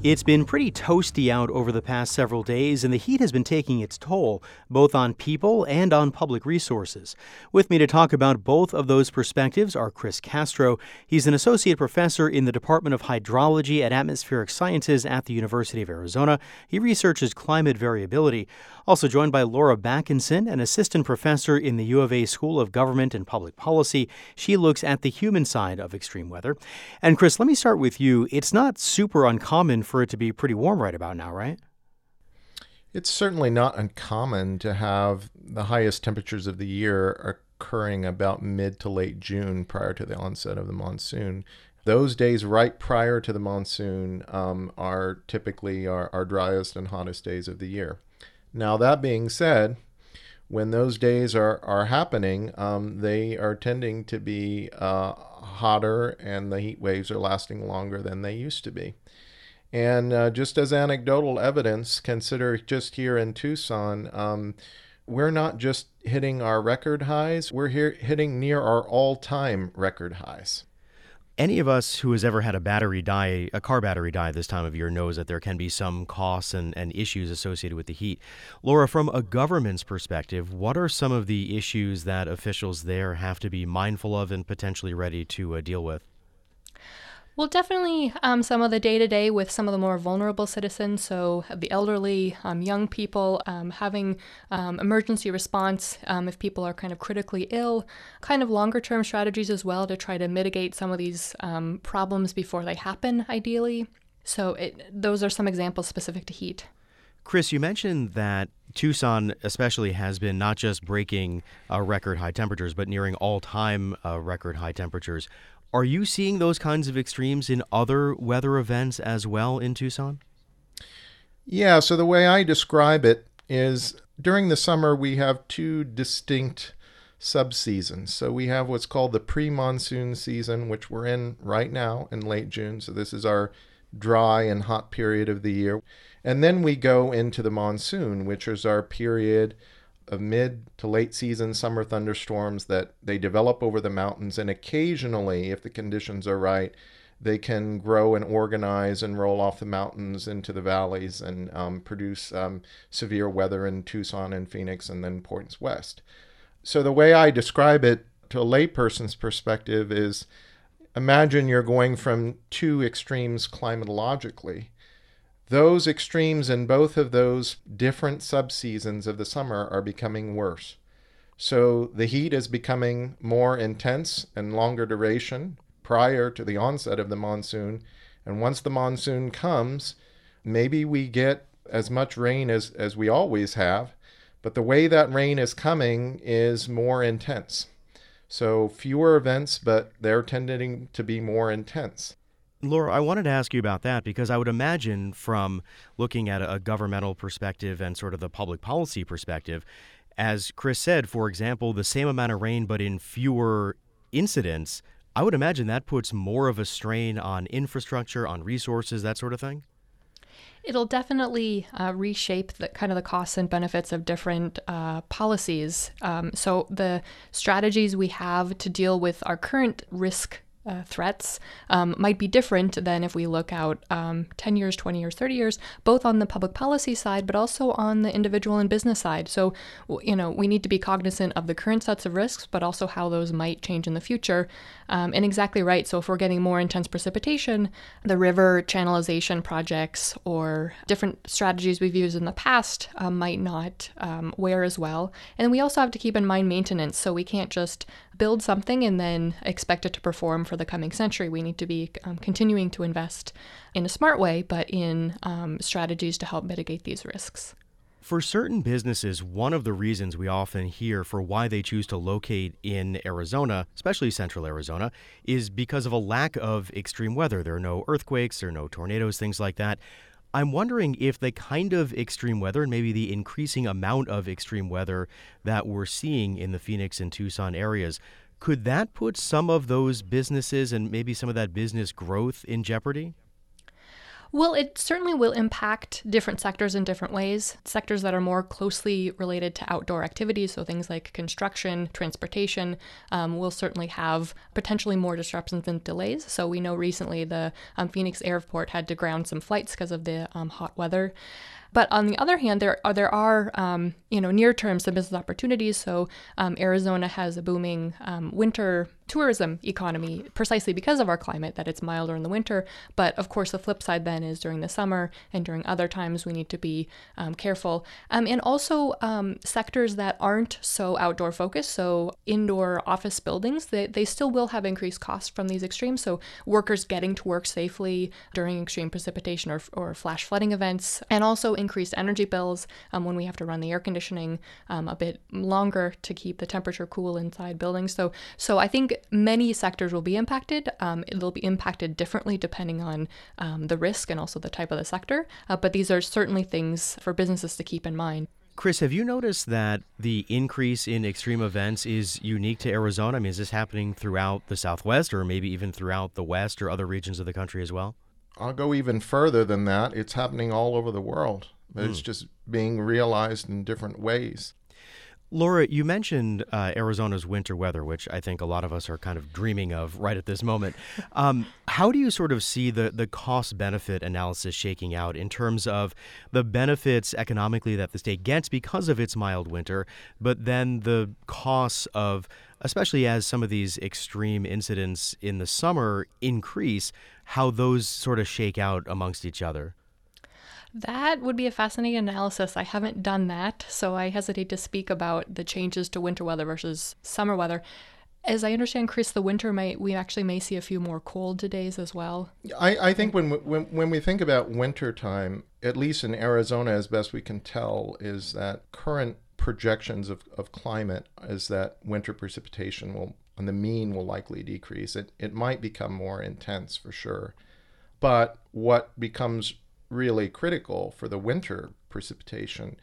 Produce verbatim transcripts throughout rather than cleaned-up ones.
It's been pretty toasty out over the past several days, and the heat has been taking its toll, both on people and on public resources. With me to talk about both of those perspectives are Chris Castro. He's an associate professor in the Department of Hydrology and Atmospheric Sciences at the University of Arizona. He researches climate variability. Also joined by Laura Backenson, an assistant professor in the U of A School of Government and Public Policy. She looks at the human side of extreme weather. And Chris, let me start with you. It's not super uncommon for it to be pretty warm right about now, right? It's certainly not uncommon to have the highest temperatures of the year occurring about mid to late June prior to the onset of the monsoon. Those days right prior to the monsoon um, are typically our, our driest and hottest days of the year. Now, that being said, when those days are, are happening, um, they are tending to be uh, hotter, and the heat waves are lasting longer than they used to be. And uh, just as anecdotal evidence, consider just here in Tucson, um, we're not just hitting our record highs, we're here hitting near our all-time record highs. Any of us who has ever had a battery die, a car battery die this time of year, knows that there can be some costs and, and issues associated with the heat. Laura, from a government's perspective, what are some of the issues that officials there have to be mindful of and potentially ready to uh, deal with? Well, definitely um, some of the day-to-day with some of the more vulnerable citizens, so the elderly, um, young people, um, having um, emergency response um, if people are kind of critically ill, kind of longer-term strategies as well to try to mitigate some of these um, problems before they happen, ideally. So it, those are some examples specific to heat. Chris, you mentioned that Tucson especially has been not just breaking uh, record high temperatures, but nearing all-time uh, record high temperatures. Are you seeing those kinds of extremes in other weather events as well in Tucson? Yeah, so the way I describe it is during the summer we have two distinct subseasons. So we have what's called the pre-monsoon season, which we're in right now in late June. So this is our dry and hot period of the year. And then we go into the monsoon, which is our period of mid to late season summer thunderstorms that they develop over the mountains, and occasionally, if the conditions are right, they can grow and organize and roll off the mountains into the valleys and um, produce um, severe weather in Tucson and Phoenix and then points west. So the way I describe it to a layperson's perspective is, imagine you're going from two extremes climatologically. Those extremes in both of those different subseasons of the summer are becoming worse. So the heat is becoming more intense and longer duration prior to the onset of the monsoon. And once the monsoon comes, maybe we get as much rain as, as we always have, but the way that rain is coming is more intense. So fewer events, but they're tending to be more intense. Laura, I wanted to ask you about that because I would imagine from looking at a governmental perspective and sort of the public policy perspective, as Chris said, for example, the same amount of rain but in fewer incidents, I would imagine that puts more of a strain on infrastructure, on resources, that sort of thing? It'll definitely uh, reshape the kind of the costs and benefits of different uh, policies. Um, so the strategies we have to deal with our current risk Uh, threats um, might be different than if we look out um, ten years, twenty years, thirty years, both on the public policy side, but also on the individual and business side. So, you know, we need to be cognizant of the current sets of risks, but also how those might change in the future. Um, and exactly right. So if we're getting more intense precipitation, the river channelization projects or different strategies we've used in the past uh, might not um, wear as well. And we also have to keep in mind maintenance. So we can't just build something and then expect it to perform for the coming century. We need to be um, continuing to invest in a smart way, but in um, strategies to help mitigate these risks. For certain businesses, one of the reasons we often hear for why they choose to locate in Arizona, especially central Arizona, is because of a lack of extreme weather. There are no earthquakes, there are no tornadoes, things like that. I'm wondering if the kind of extreme weather and maybe the increasing amount of extreme weather that we're seeing in the Phoenix and Tucson areas, could that put some of those businesses and maybe some of that business growth in jeopardy? Well, it certainly will impact different sectors in different ways. Sectors that are more closely related to outdoor activities, so things like construction, transportation, um, will certainly have potentially more disruptions and delays. So we know recently the um, Phoenix Airport had to ground some flights because of the um, hot weather. But on the other hand, there are there are um, you know near-term some business opportunities. So um, Arizona has a booming um, winter tourism economy precisely because of our climate, that it's milder in the winter. But of course, the flip side then is during the summer and during other times we need to be um, careful. Um, and also um, sectors that aren't so outdoor focused, so indoor office buildings, they, they still will have increased costs from these extremes. So workers getting to work safely during extreme precipitation or, or flash flooding events, and also increased energy bills um, when we have to run the air conditioning um, a bit longer to keep the temperature cool inside buildings. So, so I think many sectors will be impacted. Um, it'll be impacted differently depending on um, the risk and also the type of the sector. Uh, but these are certainly things for businesses to keep in mind. Chris, have you noticed that the increase in extreme events is unique to Arizona? I mean, is this happening throughout the Southwest or maybe even throughout the West or other regions of the country as well? I'll go even further than that. It's happening all over the world. But mm. It's just being realized in different ways. Laura, you mentioned uh, Arizona's winter weather, which I think a lot of us are kind of dreaming of right at this moment. Um, how do you sort of see the, the cost-benefit analysis shaking out in terms of the benefits economically that the state gets because of its mild winter, but then the costs of, especially as some of these extreme incidents in the summer increase, how those sort of shake out amongst each other? That would be a fascinating analysis. I haven't done that, so I hesitate to speak about the changes to winter weather versus summer weather. As I understand, Chris, the winter might we actually may see a few more cold days as well. I, I think when, when when we think about winter time, at least in Arizona, as best we can tell, is that current projections of, of climate is that winter precipitation will, on the mean, will likely decrease. It it might become more intense for sure, but what becomes really critical for the winter precipitation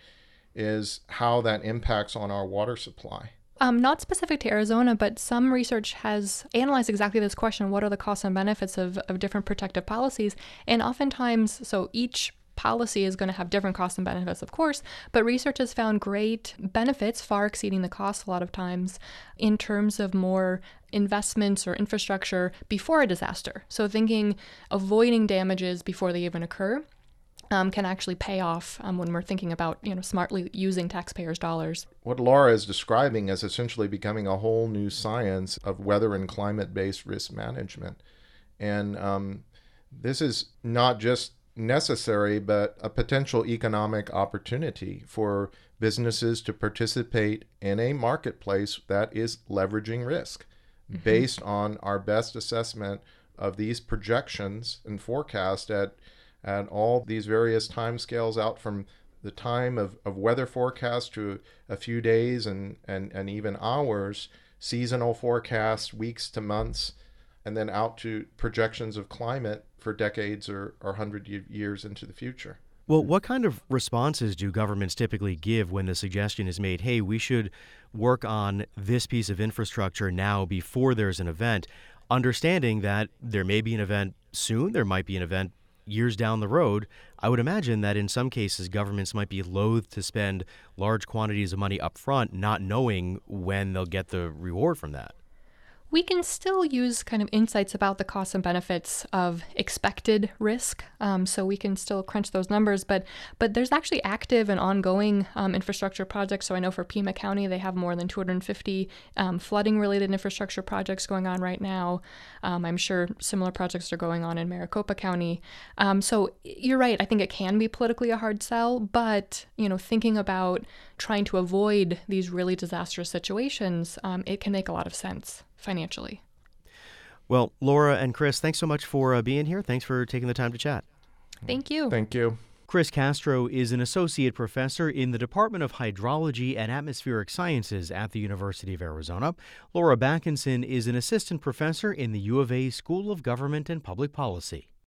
is how that impacts on our water supply. Um, not specific to Arizona, but some research has analyzed exactly this question: what are the costs and benefits of, of different protective policies? And oftentimes, so each policy is going to have different costs and benefits, of course, but research has found great benefits, far exceeding the costs a lot of times, in terms of more investments or infrastructure before a disaster. So thinking avoiding damages before they even occur um, can actually pay off um, when we're thinking about, you know, smartly using taxpayers' dollars. What Laura is describing is essentially becoming a whole new science of weather and climate-based risk management. And um, this is not just necessary, but a potential economic opportunity for businesses to participate in a marketplace that is leveraging risk mm-hmm. based on our best assessment of these projections and forecast at at all these various timescales out from the time of, of weather forecast to a few days and, and, and even hours, seasonal forecasts, weeks to months, and then out to projections of climate for decades or, or one hundred years into the future. Well, what kind of responses do governments typically give when the suggestion is made, hey, we should work on this piece of infrastructure now before there's an event, understanding that there may be an event soon, there might be an event years down the road? I would imagine that in some cases governments might be loath to spend large quantities of money up front, not knowing when they'll get the reward from that. We can still use kind of insights about the costs and benefits of expected risk. Um, so we can still crunch those numbers, but but there's actually active and ongoing um, infrastructure projects. So I know for Pima County, they have more than two hundred fifty um, flooding related infrastructure projects going on right now. Um, I'm sure similar projects are going on in Maricopa County. Um, so you're right. I think it can be politically a hard sell, but you know, thinking about trying to avoid these really disastrous situations, um, it can make a lot of sense financially. Well, Laura and Chris, thanks so much for uh, being here. Thanks for taking the time to chat. Thank you. Thank you. Chris Castro is an associate professor in the Department of Hydrology and Atmospheric Sciences at the University of Arizona. Laura Backinson is an assistant professor in the U of A School of Government and Public Policy.